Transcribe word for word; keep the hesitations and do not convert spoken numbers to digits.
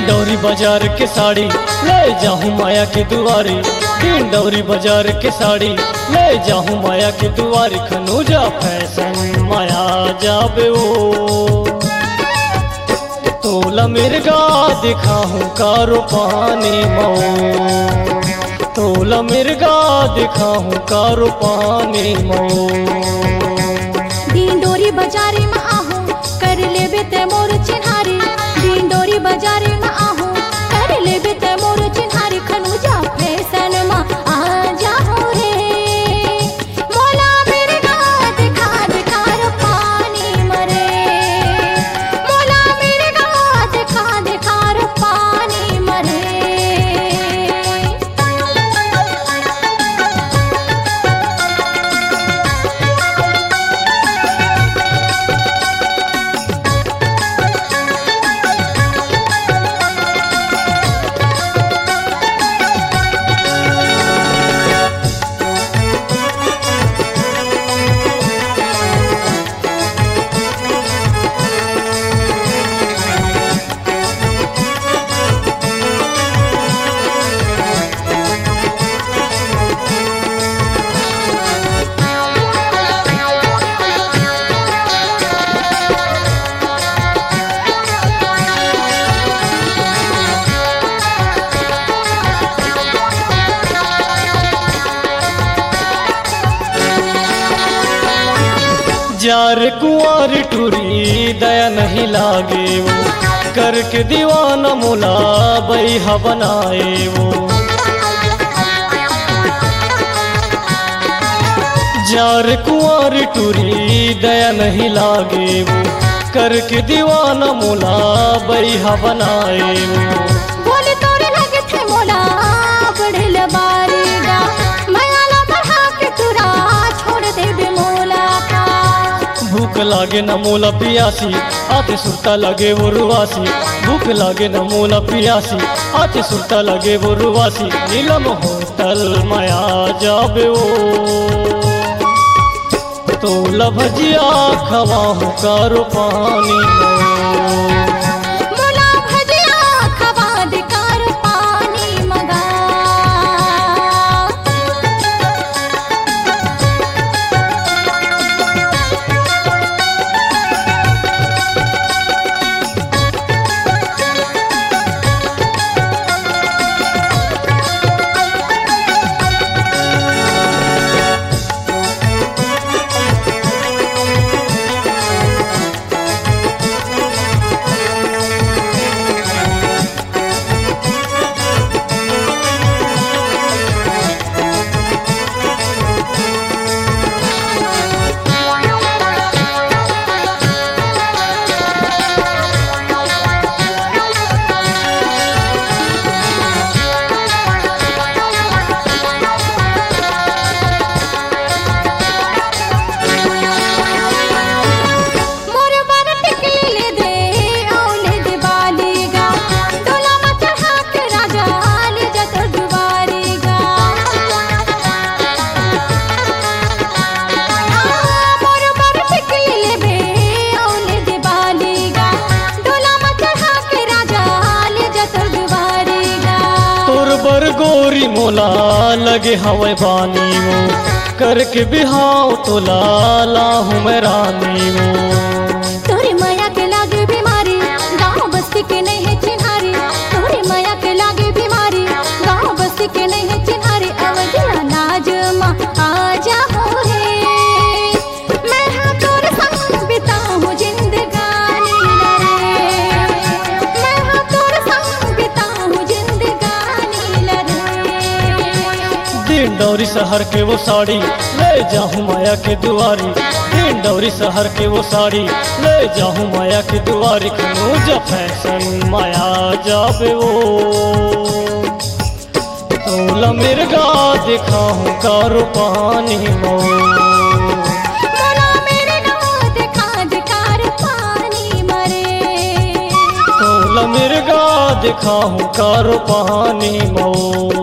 डिंडौरी बाजार के साड़ी ले जाऊं माया के दुआरी, डिंडौरी बाजार के साड़ी ले जाऊं माया के दुआरी। खनूजा फैशन माया जाबे ओ तोला मिर्गा दिखाऊं कारो पानी मऊ, तोला मिर्गा दिखाऊं कारो पानी मऊ। डिंडौरी बाजारे में आहूं कर लेबे ते मोर चिन्हारी, डिंडौरी बाजारे में आहूं कर लेबे ते मोर चिन्हारी। खनूजा फैशन में आ जाऊं रे मोला मिर्गा दिखा दिखा रो पानी मरे, मोला मिर्गा दिखा दिखा रो पानी मरे। जार कुंवर टूरी दया नहीं लागे वो, करके दीवाना मोला बैहा बनाए वो। जार कुंवर टूरी दया नहीं लागे वो, करके दीवाना मोला बैहा बनाए वो। बोले तोरे लगे थे मोला बढ़ल बारीगा, मायाला बढ़ा के तुरा छोड़ देबे मोला का। भूख लागे न मोला पियासी आते सुरता लगे वो रुवासी, भूख लागे न मोला पियासी आते सुरता लगे वो रुवासी। नीलम होटल माया जाबे ओ तोला भजिया खवाहू कारो पानी में। मोला भजिया खवा दे कार पानी मगा। बर गोरी मोला लगे हवे बानी वो, करके बिहाव तो लाला हूँ मैं रानी वो। तोरे माया के लागे बीमारी गाँव बस्ती के नहीं है चिन्हारी, तोरे माया के लागे बीमारी गाँव बस्ती के नहीं है चिन्हारी। अवधिया नाज माँ आ जाओ रे मैं हाँ तोरे संग बिताऊं जिंदगानी लरे, मैं हाँ तोरे संग बिताऊं जिंदगानी लरे। डिंडौरी शहर के वो साड़ी ले जाऊं माया के दुआरी, डिंडौरी शहर के वो साड़ी ले जाऊं माया के दुआरी। खनूजा फैशन माया जाबे वो तोला मिर्गा दिखाऊं कारो पानी मऊ। मोला मिर्गा दिखा दिखा रो पानी मरे, तोला मिर्गा दिखाऊं कारो पानी मऊ।